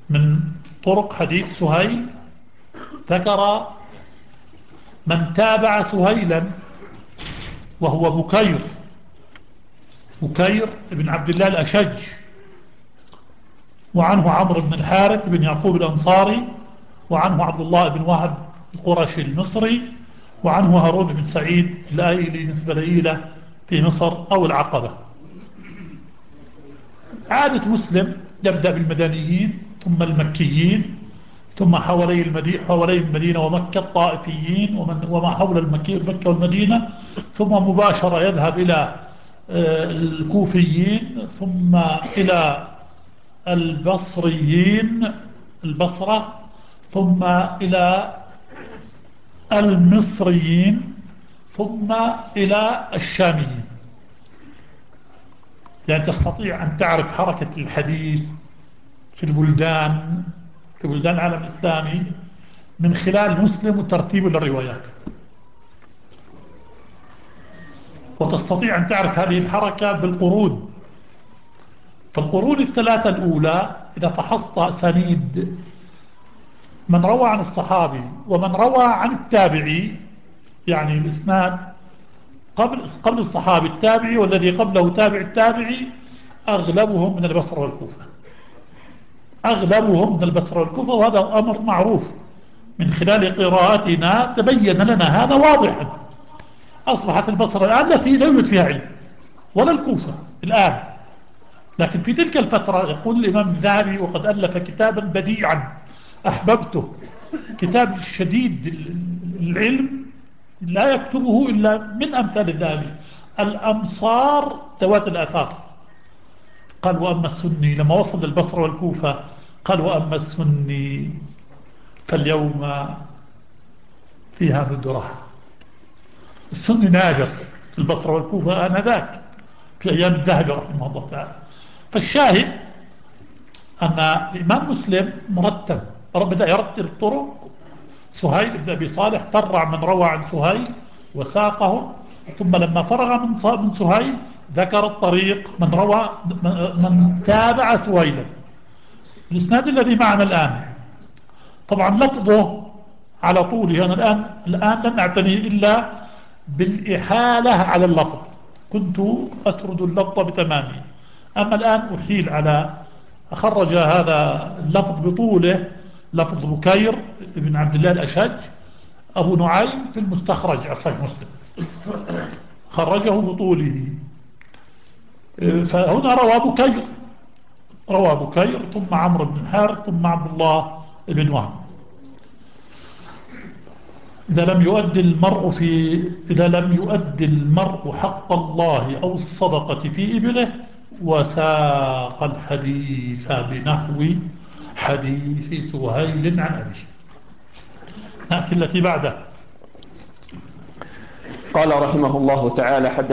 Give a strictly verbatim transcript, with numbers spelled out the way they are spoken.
من طرق حديث سهيل ذكر من تابع سهيلا وهو بكير بكير بن عبد الله الأشج، وعنه عمرو بن الحارث بن يعقوب الأنصاري، وعنه عبد الله بن وهب القرشي المصري، وعنه هارون بن سعيد الآيلي نسبة إلى في مصر أو العقبة. عادة مسلم يبدأ بالمدنيين ثم المكيين، ثم حوالي المدينة حوالي المدينة ومكة الطائفيين ومن وما حول المكة مكة والمدينة، ثم مباشرة يذهب إلى آه، الكوفيين، ثم إلى البصريين البصرة، ثم إلى المصريين، ثم إلى الشاميين. يعني تستطيع أن تعرف حركة الحديث في البلدان في بلدان العالم الإسلامي من خلال مسلم وترتيب الروايات، وتستطيع أن تعرف هذه الحركة بالقرون. فالقرون الثلاثة الأولى إذا فحصت أسانيد من روى عن الصحابي ومن روى عن التابعي، يعني الإسناد قبل قبل الصحابي التابعي والذي قبله تابع التابعي، أغلبهم من البصرة والكوفة أغلبهم من البصرة والكوفة وهذا أمر معروف من خلال قراءتنا، تبين لنا هذا واضحا. أصبحت البصرة الآن لا في لا يوجد فيها علم، ولا الكوفة الآن. لكن في تلك الفترة يقول الإمام الذهبي وقد ألف كتابا بديعا أحببته، كتاب شديد العلم لا يكتبه إلا من أمثال الذهبي، الأمصار ذوات الآثار. قال وأما السني لما وصل للبصرة والكوفة قال وأما السني فاليوم فيها ندرة. السني نادر في البصرة والكوفة آنذاك في أيام الذهبي رحمه الله تعالى. فالشاهد أن الإمام مسلم مرتب، بدأ يرتب الطرق. سهيل بن أبي صالح فرع من روى عن سهيل وساقه، ثم لما فرغ من من سهيل ذكر الطريق من روى من تابع سهيلا. الإسناد الذي معنا الآن طبعا لفظه على طوله، أنا الآن الآن لن أعتني إلا بالإحالة على اللفظ، كنت أسرد اللفظ بتمامه. أما الآن أحيل على أخرج هذا اللفظ بطوله، لفظ بكير بن عبد الله الأشج، أبو نعيم في المستخرج على صحيح مسلم خرجه بطوله. فهنا روى بكير روى بكير ثم عمرو بن الحارث ثم عبد الله بن وهب. إذا لم يؤدي المرء في إذا لم يؤدي المرء حق الله أو الصدقة في إبله وساق الحديث بنحو حديث سهيل عن أبيه. نأتي التي بعده. قال رحمه الله تعالى: حدث